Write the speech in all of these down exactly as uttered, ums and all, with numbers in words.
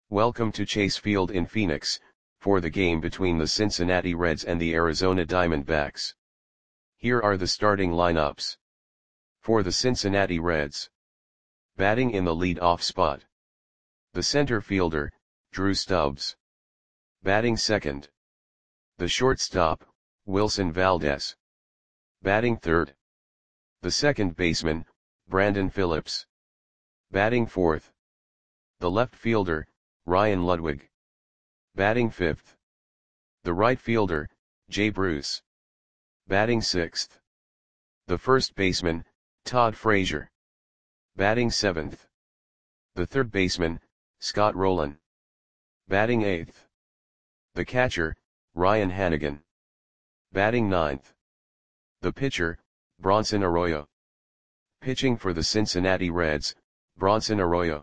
Welcome to Chase Field in Phoenix, for the game between the Cincinnati Reds and the Arizona Diamondbacks. Here are the starting lineups. For the Cincinnati Reds. Batting in the lead-off spot. The center fielder, Drew Stubbs. Batting second. The shortstop, Wilson Valdez. Batting third. The second baseman, Brandon Phillips. Batting fourth. The left fielder, Ryan Ludwig. Batting fifth. The right fielder, Jay Bruce. Batting sixth. The first baseman, Todd Frazier. Batting seventh. The third baseman, Scott Rowland. Batting eighth. The catcher, Ryan Hanigan. Batting ninth. The pitcher, Bronson Arroyo. Pitching for the Cincinnati Reds, Bronson Arroyo.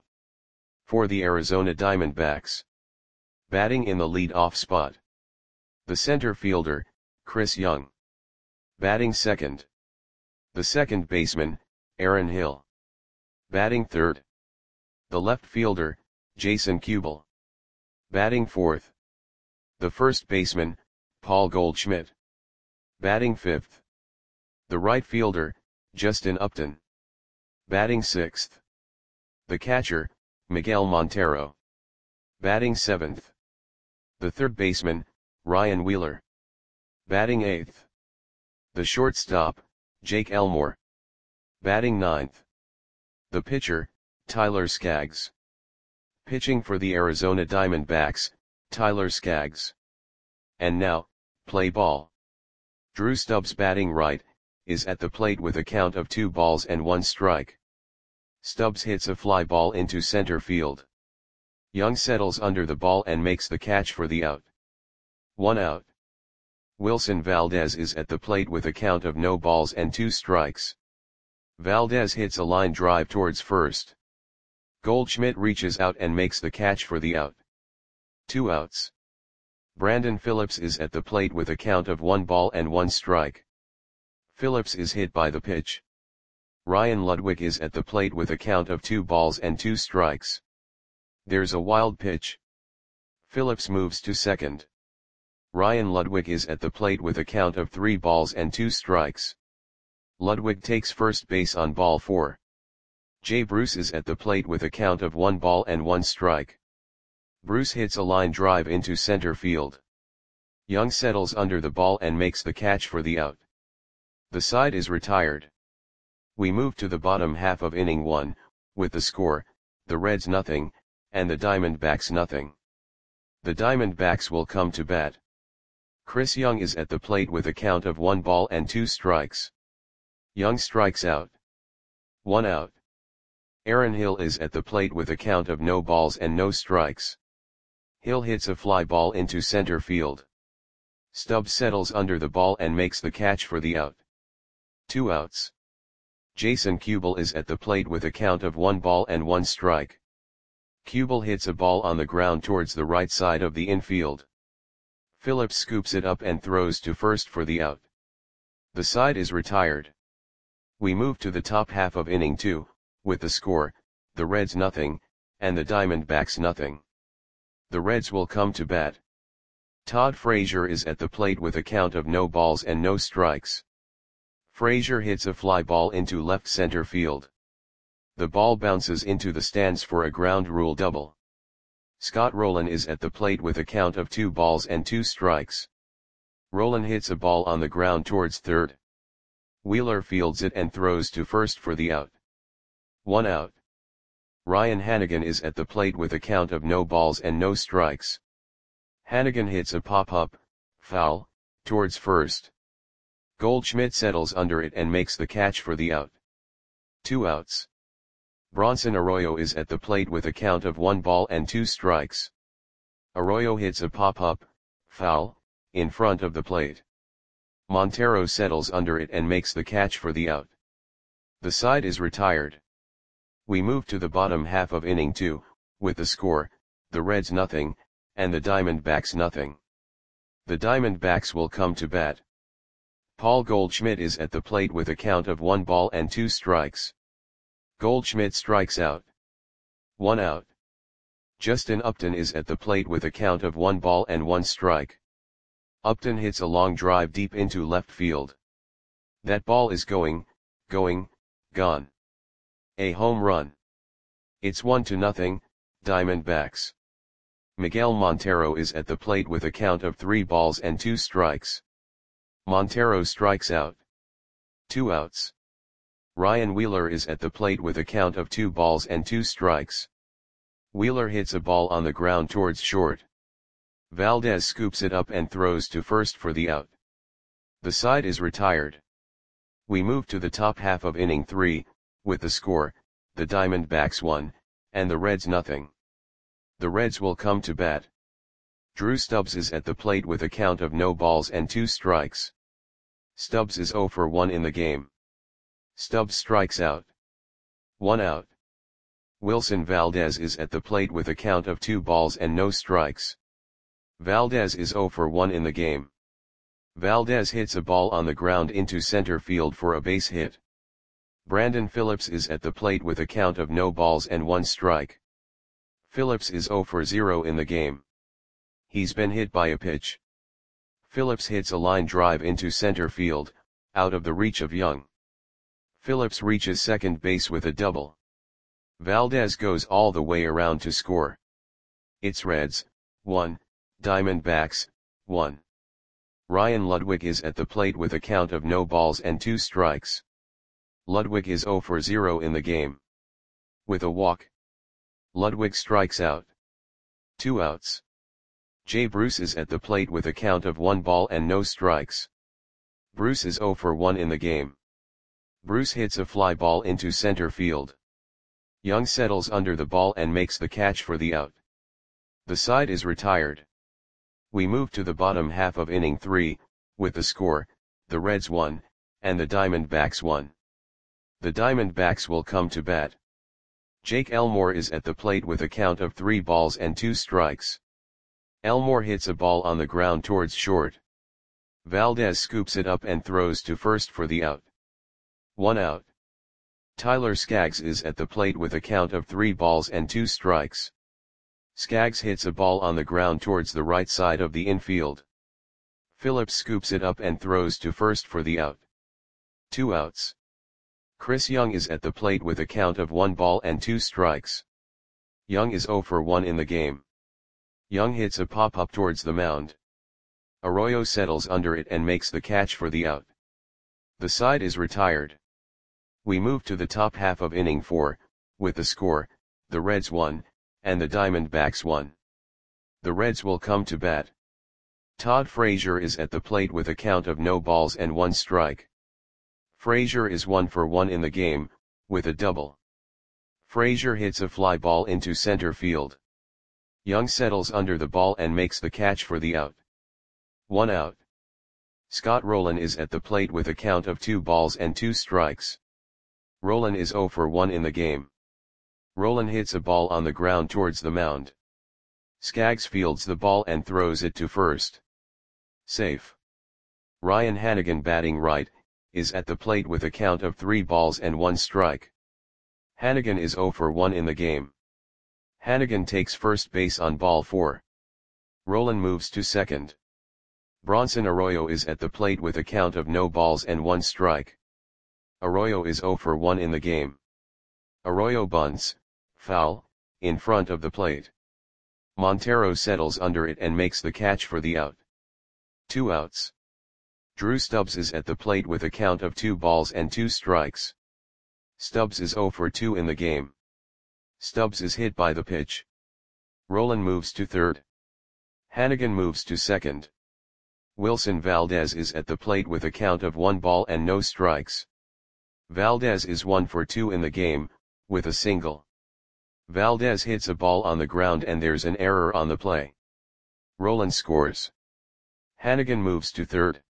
For the Arizona Diamondbacks. Batting in the lead-off spot. The center fielder, Chris Young. Batting second. The second baseman, Aaron Hill. Batting third. The left fielder, Jason Kubel. Batting fourth. The first baseman, Paul Goldschmidt. Batting fifth. The right fielder, Justin Upton. Batting sixth. The catcher, Miguel Montero. Batting seventh. The third baseman, Ryan Wheeler. Batting eighth. The shortstop, Jake Elmore. Batting ninth. The pitcher, Tyler Skaggs. Pitching for the Arizona Diamondbacks, Tyler Skaggs. And now, play ball. Drew Stubbs batting right, is at the plate with a count of two balls and one strike. Stubbs hits a fly ball into center field. Young settles under the ball and makes the catch for the out. One out. Wilson Valdez is at the plate with a count of no balls and two strikes. Valdez hits a line drive towards first. Goldschmidt reaches out and makes the catch for the out. Two outs. Brandon Phillips is at the plate with a count of one ball and one strike. Phillips is hit by the pitch. Ryan Ludwig is at the plate with a count of two balls and two strikes. There's a wild pitch. Phillips moves to second. Ryan Ludwig is at the plate with a count of three balls and two strikes. Ludwig takes first base on ball four. Jay Bruce is at the plate with a count of one ball and one strike. Bruce hits a line drive into center field. Young settles under the ball and makes the catch for the out. The side is retired. We move to the bottom half of inning one, with the score, the Reds nothing, and the Diamondbacks nothing. The Diamondbacks will come to bat. Chris Young is at the plate with a count of one ball and two strikes. Young strikes out. One out. Aaron Hill is at the plate with a count of no balls and no strikes. Hill hits a fly ball into center field. Stubbs settles under the ball and makes the catch for the out. Two outs. Jason Kubel is at the plate with a count of one ball and one strike. Kubel hits a ball on the ground towards the right side of the infield. Phillips scoops it up and throws to first for the out. The side is retired. We move to the top half of inning two, with the score, the Reds nothing, and the Diamondbacks nothing. The Reds will come to bat. Todd Frazier is at the plate with a count of no balls and no strikes. Frazier hits a fly ball into left center field. The ball bounces into the stands for a ground rule double. Scott Rowland is at the plate with a count of two balls and two strikes. Rowland hits a ball on the ground towards third. Wheeler fields it and throws to first for the out. One out. Ryan Hanigan is at the plate with a count of no balls and no strikes. Hanigan hits a pop-up, foul, towards first. Goldschmidt settles under it and makes the catch for the out. Two outs. Bronson Arroyo is at the plate with a count of one ball and two strikes. Arroyo hits a pop-up, foul, in front of the plate. Montero settles under it and makes the catch for the out. The side is retired. We move to the bottom half of inning two, with the score, the Reds nothing, and the Diamondbacks nothing. The Diamondbacks will come to bat. Paul Goldschmidt is at the plate with a count of one ball and two strikes. Goldschmidt strikes out. One out. Justin Upton is at the plate with a count of one ball and one strike. Upton hits a long drive deep into left field. That ball is going, going, gone. A home run. It's one to nothing, Diamondbacks. Miguel Montero is at the plate with a count of three balls and two strikes. Montero strikes out. Two outs. Ryan Wheeler is at the plate with a count of two balls and two strikes. Wheeler hits a ball on the ground towards short. Valdez scoops it up and throws to first for the out. The side is retired. We move to the top half of inning three, with the score, the Diamondbacks one, and the Reds nothing. The Reds will come to bat. Drew Stubbs is at the plate with a count of no balls and two strikes. Stubbs is oh for one in the game. Stubbs strikes out. One out. Wilson Valdez is at the plate with a count of two balls and no strikes. Valdez is oh for one in the game. Valdez hits a ball on the ground into center field for a base hit. Brandon Phillips is at the plate with a count of no balls and one strike. Phillips is oh for zero in the game. He's been hit by a pitch. Phillips hits a line drive into center field, out of the reach of Young. Phillips reaches second base with a double. Valdez goes all the way around to score. It's Reds, one, Diamondbacks, one. Ryan Ludwig is at the plate with a count of no balls and two strikes. Ludwig is oh for zero in the game. With a walk, Ludwig strikes out. Two outs. Jay Bruce is at the plate with a count of one ball and no strikes. Bruce is oh for one in the game. Bruce hits a fly ball into center field. Young settles under the ball and makes the catch for the out. The side is retired. We move to the bottom half of inning three, with the score, the Reds one, and the Diamondbacks one. The Diamondbacks will come to bat. Jake Elmore is at the plate with a count of three balls and two strikes. Elmore hits a ball on the ground towards short. Valdez scoops it up and throws to first for the out. One out. Tyler Skaggs is at the plate with a count of three balls and two strikes. Skaggs hits a ball on the ground towards the right side of the infield. Phillips scoops it up and throws to first for the out. Two outs. Chris Young is at the plate with a count of one ball and two strikes. Young is oh for one in the game. Young hits a pop-up towards the mound. Arroyo settles under it and makes the catch for the out. The side is retired. We move to the top half of inning four, with the score, the Reds one, and the Diamondbacks one. The Reds will come to bat. Todd Frazier is at the plate with a count of no balls and one strike. Frazier is one for one in the game, with a double. Frazier hits a fly ball into center field. Young settles under the ball and makes the catch for the out. One out. Scott Rowland is at the plate with a count of two balls and two strikes. Rowland is oh for one in the game. Rowland hits a ball on the ground towards the mound. Skaggs fields the ball and throws it to first. Safe. Ryan Hannigan, batting right, is at the plate with a count of three balls and one strike. Hannigan is oh for one in the game. Hannigan takes first base on ball four. Rowland moves to second. Bronson Arroyo is at the plate with a count of no balls and one strike. Arroyo is oh for one in the game. Arroyo bunts, foul, in front of the plate. Montero settles under it and makes the catch for the out. Two outs. Drew Stubbs is at the plate with a count of two balls and two strikes. Stubbs is oh for two in the game. Stubbs is hit by the pitch. Rowland moves to third. Hannigan moves to second. Wilson Valdez is at the plate with a count of one ball and no strikes. Valdez is one for two in the game, with a single. Valdez hits a ball on the ground and there's an error on the play. Rowland scores. Hannigan moves to third.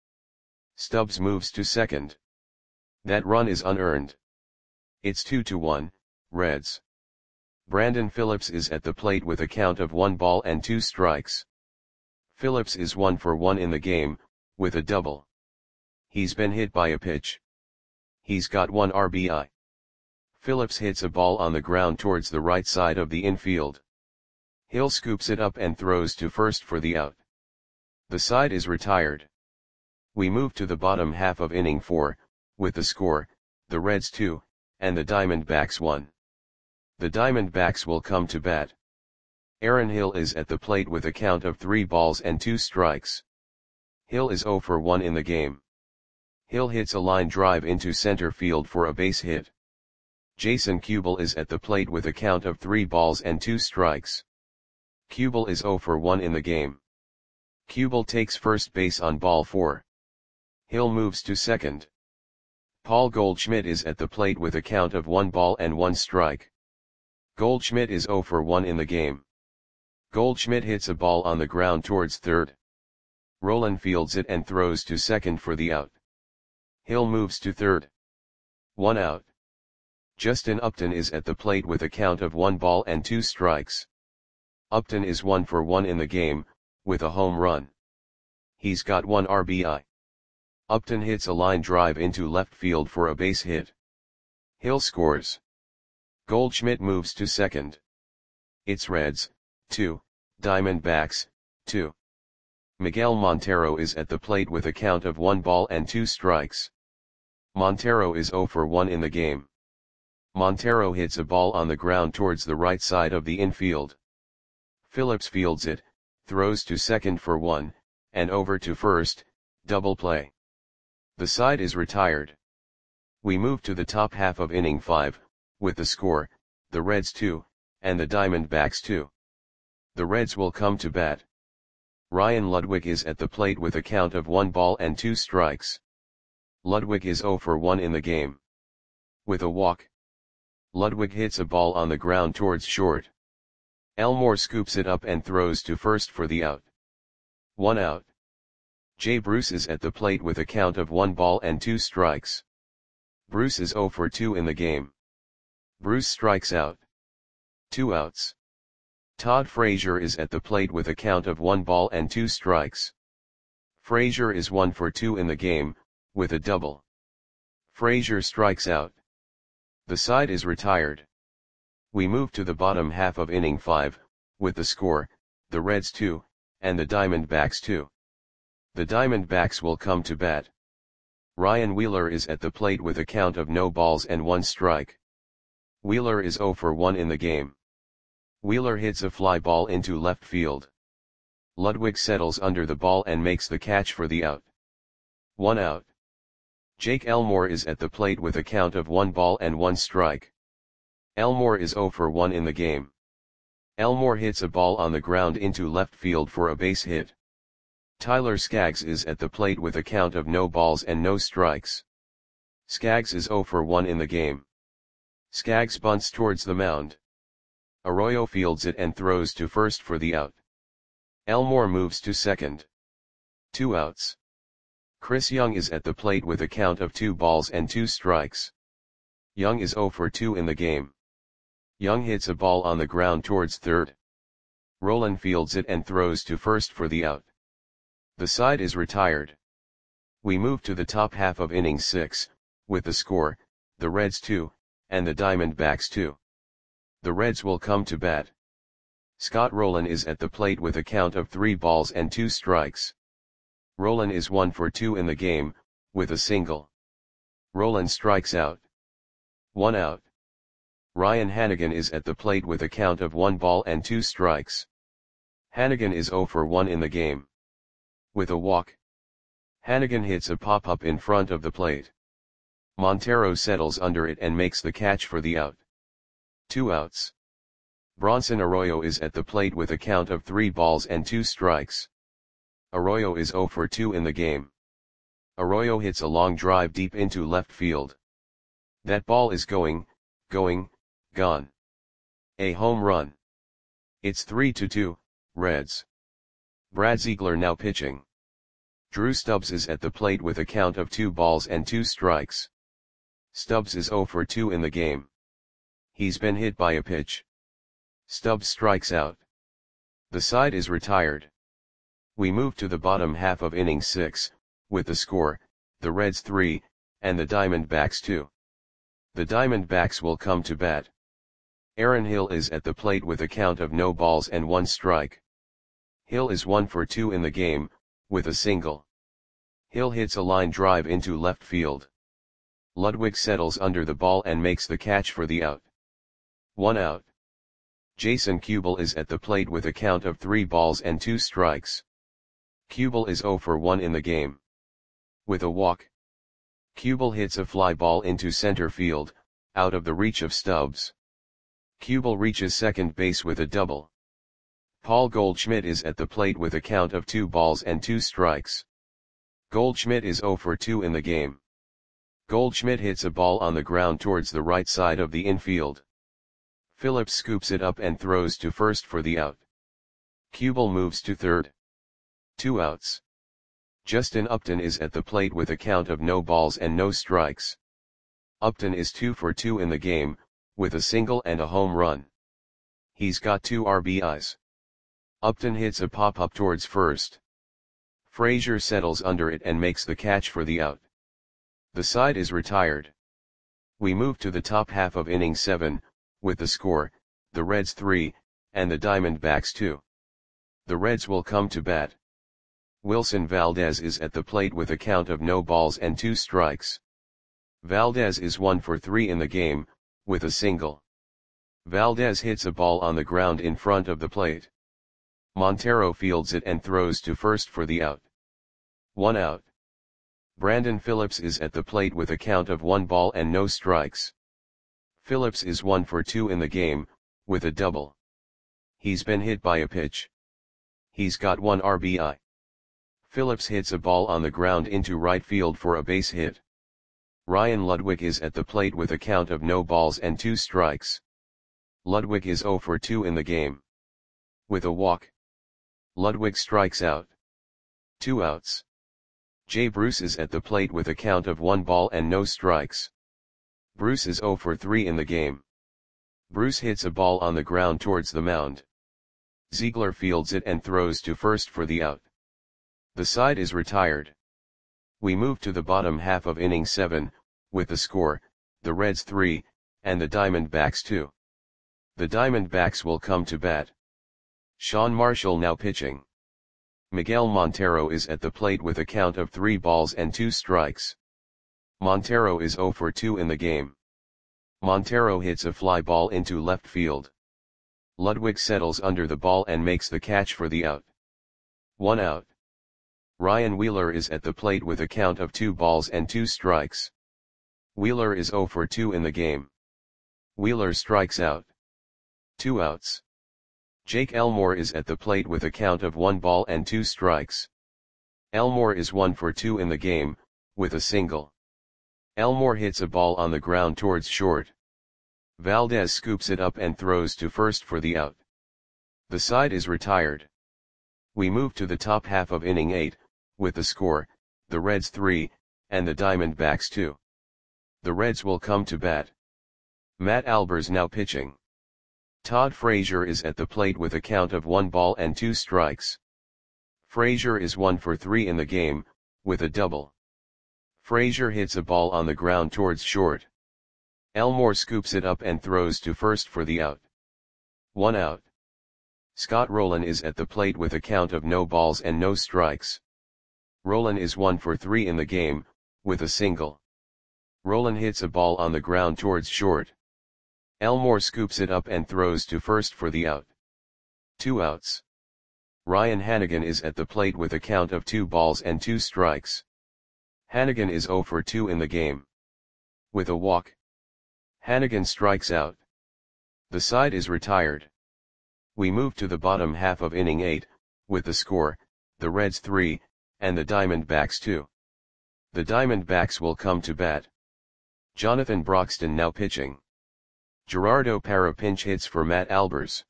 Stubbs moves to second. That run is unearned. It's two to one, Reds. Brandon Phillips is at the plate with a count of one ball and two strikes. Phillips is one for one in the game, with a double. He's been hit by a pitch. He's got one R B I. Phillips hits a ball on the ground towards the right side of the infield. Hill scoops it up and throws to first for the out. The side is retired. We move to the bottom half of inning four, with the score, the Reds two, and the Diamondbacks one. The Diamondbacks will come to bat. Aaron Hill is at the plate with a count of three balls and two strikes. Hill is oh for one in the game. Hill hits a line drive into center field for a base hit. Jason Kubel is at the plate with a count of three balls and two strikes. Kubel is oh for one in the game. Kubel takes first base on ball four. Hill moves to second. Paul Goldschmidt is at the plate with a count of one ball and one strike. Goldschmidt is oh for one in the game. Goldschmidt hits a ball on the ground towards third. Rolen fields it and throws to second for the out. Hill moves to third. One out. Justin Upton is at the plate with a count of one ball and two strikes. Upton is one for one in the game, with a home run. He's got one R B I. Upton hits a line drive into left field for a base hit. Hill scores. Goldschmidt moves to second. It's Reds, two, Diamondbacks, two. Miguel Montero is at the plate with a count of one ball and two strikes. Montero is oh for one in the game. Montero hits a ball on the ground towards the right side of the infield. Phillips fields it, throws to second for one, and over to first, double play. The side is retired. We move to the top half of inning five, with the score, the Reds two, and the Diamondbacks two. The Reds will come to bat. Ryan Ludwig is at the plate with a count of one ball and two strikes. Ludwig is oh for one in the game. With a walk. Ludwig hits a ball on the ground towards short. Elmore scoops it up and throws to first for the out. One out. Jay Bruce is at the plate with a count of one ball and two strikes. Bruce is oh for two in the game. Bruce strikes out. Two outs. Todd Frazier is at the plate with a count of one ball and two strikes. Frazier is one for two in the game, with a double. Frazier strikes out. The side is retired. We move to the bottom half of inning five, with the score, the Reds two, and the Diamondbacks two. The Diamondbacks will come to bat. Ryan Wheeler is at the plate with a count of no balls and one strike. Wheeler is oh for one in the game. Wheeler hits a fly ball into left field. Ludwig settles under the ball and makes the catch for the out. One out. Jake Elmore is at the plate with a count of one ball and one strike. Elmore is oh for one in the game. Elmore hits a ball on the ground into left field for a base hit. Tyler Skaggs is at the plate with a count of no balls and no strikes. Skaggs is oh for one in the game. Skaggs bunts towards the mound. Arroyo fields it and throws to first for the out. Elmore moves to second. Two outs. Chris Young is at the plate with a count of two balls and two strikes. Young is oh for two in the game. Young hits a ball on the ground towards third. Rolen fields it and throws to first for the out. The side is retired. We move to the top half of inning six, with the score, the Reds two, and the Diamondbacks two. The Reds will come to bat. Scott Rolen is at the plate with a count of three balls and two strikes. Rolen is one for two in the game, with a single. Rolen strikes out. One out. Ryan Hanigan is at the plate with a count of one ball and two strikes. Hanigan is oh for one in the game. With a walk. Hanigan hits a pop-up in front of the plate. Montero settles under it and makes the catch for the out. Two outs. Bronson Arroyo is at the plate with a count of three balls and two strikes. Arroyo is oh for two in the game. Arroyo hits a long drive deep into left field. That ball is going, going, gone. A home run. It's three to two, Reds. Brad Ziegler now pitching. Drew Stubbs is at the plate with a count of two balls and two strikes. Stubbs is oh for two in the game. He's been hit by a pitch. Stubbs strikes out. The side is retired. We move to the bottom half of inning six, with the score, the Reds three, and the Diamondbacks two. The Diamondbacks will come to bat. Aaron Hill is at the plate with a count of no balls and one strike. Hill is one for two in the game, with a single. Hill hits a line drive into left field. Ludwig settles under the ball and makes the catch for the out. One out. Jason Kubel is at the plate with a count of three balls and two strikes. Kubel is zero for one in the game. With a walk. Kubel hits a fly ball into center field, out of the reach of Stubbs. Kubel reaches second base with a double. Paul Goldschmidt is at the plate with a count of two balls and two strikes. Goldschmidt is zero for two in the game. Goldschmidt hits a ball on the ground towards the right side of the infield. Phillips scoops it up and throws to first for the out. Kubel moves to third. Two outs. Justin Upton is at the plate with a count of no balls and no strikes. Upton is two for two in the game, with a single and a home run. He's got two R B Is. Upton hits a pop-up towards first. Frazier settles under it and makes the catch for the out. The side is retired. We move to the top half of inning seven, with the score, the Reds three, and the Diamondbacks two. The Reds will come to bat. Wilson Valdez is at the plate with a count of no balls and two strikes. Valdez is one for three in the game, with a single. Valdez hits a ball on the ground in front of the plate. Montero fields it and throws to first for the out. One out. Brandon Phillips is at the plate with a count of one ball and no strikes. Phillips is one for two in the game, with a double. He's been hit by a pitch. He's got one R B I. Phillips hits a ball on the ground into right field for a base hit. Ryan Ludwig is at the plate with a count of no balls and two strikes. Ludwig is zero for two in the game. With a walk. Ludwig strikes out. Two outs. Jay Bruce is at the plate with a count of one ball and no strikes. Bruce is zero for three in the game. Bruce hits a ball on the ground towards the mound. Ziegler fields it and throws to first for the out. The side is retired. We move to the bottom half of inning seven, with the score, the Reds three, and the Diamondbacks two. The Diamondbacks will come to bat. Sean Marshall now pitching. Miguel Montero is at the plate with a count of three balls and two strikes. Montero is zero for two in the game. Montero hits a fly ball into left field. Ludwig settles under the ball and makes the catch for the out. One out. Ryan Wheeler is at the plate with a count of two balls and two strikes. Wheeler is zero for two in the game. Wheeler strikes out. Two outs. Jake Elmore is at the plate with a count of one ball and two strikes. Elmore is one for two in the game, with a single. Elmore hits a ball on the ground towards short. Valdez scoops it up and throws to first for the out. The side is retired. We move to the top half of inning eight, with the score, the Reds three, and the Diamondbacks two. The Reds will come to bat. Matt Albers now pitching. Todd Frazier is at the plate with a count of one ball and two strikes. Frazier is one for three in the game, with a double. Frazier hits a ball on the ground towards short. Elmore scoops it up and throws to first for the out. One out. Scott Rowland is at the plate with a count of no balls and no strikes. Rowland is one for three in the game, with a single. Rowland hits a ball on the ground towards short. Elmore scoops it up and throws to first for the out. Two outs. Ryan Hannigan is at the plate with a count of two balls and two strikes. Hannigan is zero for two in the game. With a walk. Hannigan strikes out. The side is retired. We move to the bottom half of inning eight, with the score, the Reds three, and the Diamondbacks two. The Diamondbacks will come to bat. Jonathan Broxton now pitching. Gerardo Parra pinch hits for Matt Albers.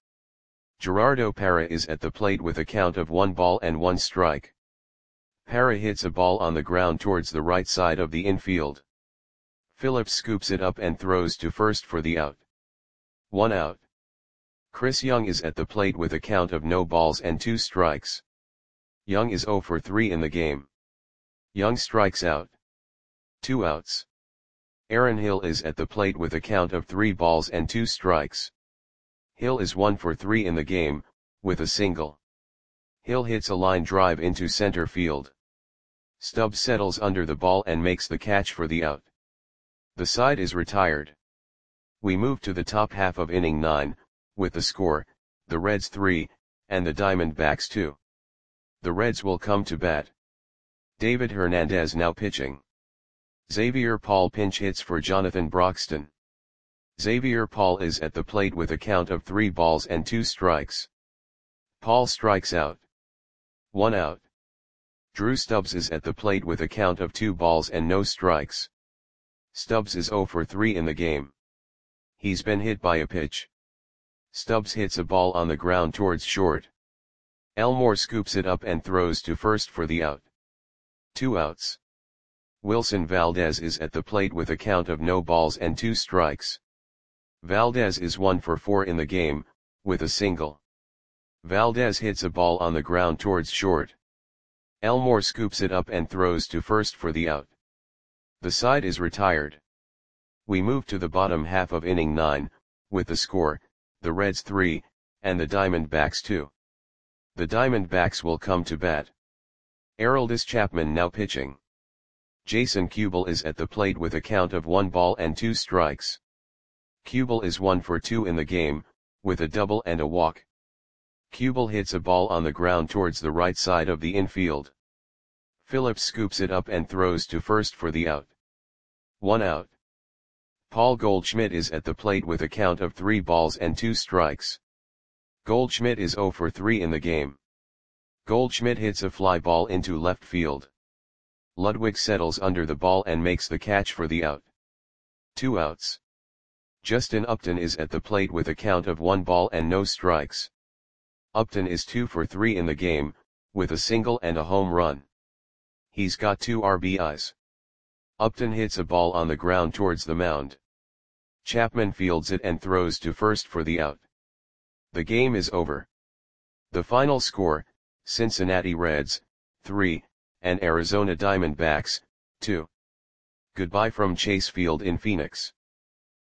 Gerardo Parra is at the plate with a count of one ball and one strike. Parra hits a ball on the ground towards the right side of the infield. Phillips scoops it up and throws to first for the out. One out. Chris Young is at the plate with a count of no balls and two strikes. Young is zero for three in the game. Young strikes out. Two outs. Aaron Hill is at the plate with a count of three balls and two strikes. Hill is one for three in the game, with a single. Hill hits a line drive into center field. Stubbs settles under the ball and makes the catch for the out. The side is retired. We move to the top half of inning nine, with the score, the Reds three, and the Diamondbacks two. The Reds will come to bat. David Hernandez now pitching. Xavier Paul pinch hits for Jonathan Broxton. Xavier Paul is at the plate with a count of three balls and two strikes. Paul strikes out. One out. Drew Stubbs is at the plate with a count of two balls and no strikes. Stubbs is zero for three in the game. He's been hit by a pitch. Stubbs hits a ball on the ground towards short. Elmore scoops it up and throws to first for the out. Two outs. Wilson Valdez is at the plate with a count of no balls and two strikes. Valdez is one for four in the game, with a single. Valdez hits a ball on the ground towards short. Elmore scoops it up and throws to first for the out. The side is retired. We move to the bottom half of inning nine, with the score, the Reds three, and the Diamondbacks two. The Diamondbacks will come to bat. Aroldis Chapman now pitching. Jason Kubel is at the plate with a count of one ball and two strikes. Kubel is one for two in the game, with a double and a walk. Kubel hits a ball on the ground towards the right side of the infield. Phillips scoops it up and throws to first for the out. One out. Paul Goldschmidt is at the plate with a count of three balls and two strikes. Goldschmidt is zero for three in the game. Goldschmidt hits a fly ball into left field. Ludwig settles under the ball and makes the catch for the out. Two outs. Justin Upton is at the plate with a count of one ball and no strikes. Upton is two for three in the game, with a single and a home run. He's got two R B Is. Upton hits a ball on the ground towards the mound. Chapman fields it and throws to first for the out. The game is over. The final score, Cincinnati Reds, three, and Arizona Diamondbacks, two. Goodbye from Chase Field in Phoenix.